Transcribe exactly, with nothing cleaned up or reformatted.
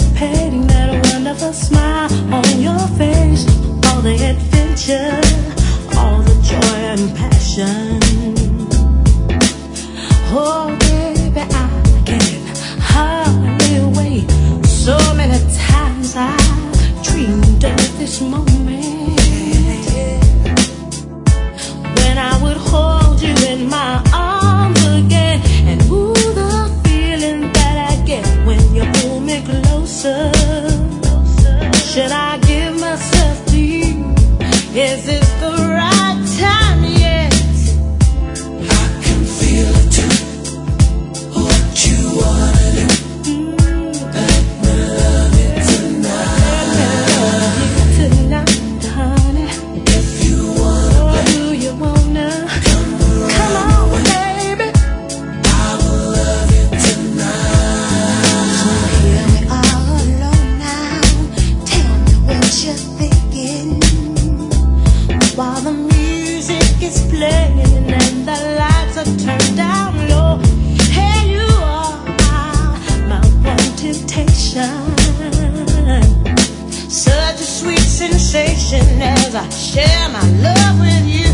anticipating that wonderful smile on your face, all the adventure, all the joy and passion. Oh baby, I can't hardly wait. So many times I dreamed of this moment, when I would hold you in my arms again. And ooh, the feeling that I get when you pull me closer. Should I give myself to you? Is this the right time yet? I can feel it too. What you wanna do? Let me love you tonight. Let me love you tonight, honey. If you wanna Or play, do you wanna come around. come on, baby? I will love you tonight. So here we are alone now. Tell me what you're thinking, While the music is playing and the lights are turned down low, here you are, my one temptation. Such a sweet sensation as I share my love with you.